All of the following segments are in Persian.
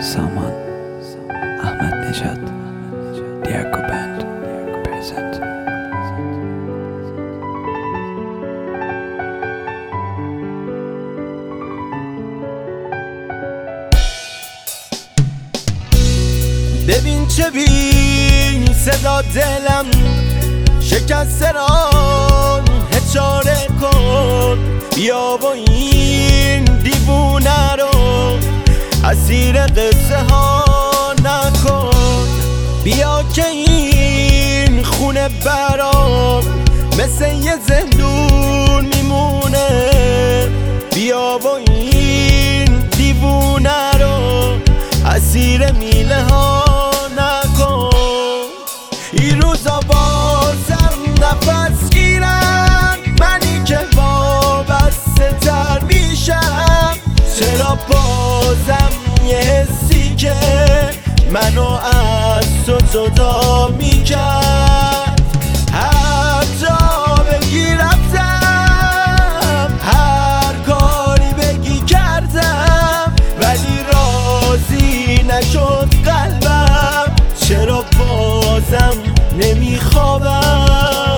Salman Ahmed Nejat Diago Band present. ببین چه بی صدا دلم شکسته را چاره کن، بیا و این دیوونه رو اسیر قصه ها نکن. بیا که این خونه برام مثل یه زندون میمونه. بیا و این دیوونه رو اسیر میله ها نکن. این روزا بازم نفس گیرم، منی که وابسته تر میشم. چرا بازم یه حسی که منو از تو جدا میکرد. هر جا بگی رفتم، هر کاری بگی کردم، ولی راضی نشد قلبم. چرا بازم نمیخوابم؟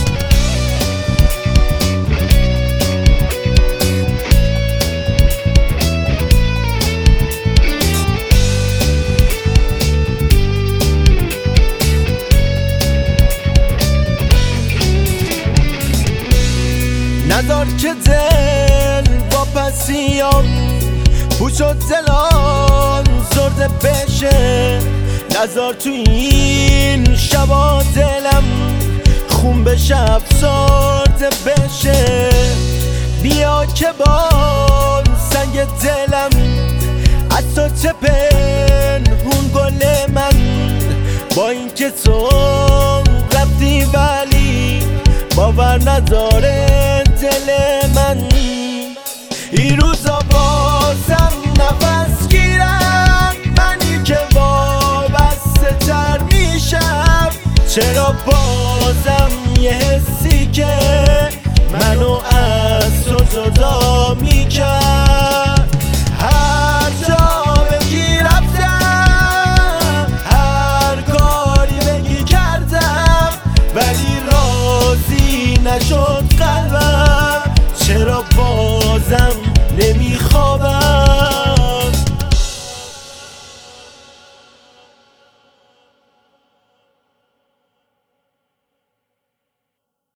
نذار که دل با پسیام پوچ و دلان زرده بشه. نذار تو این شبا دلم خون بشه افسرده بشه. بیا که با سنگ دلم از تو چه پنهون گل من. با این که تو رفتی ولی باور نداره دل من. این روزا بازم نفس گیرم، منی که وابسته تر میشم. چرا بازم یه حسی که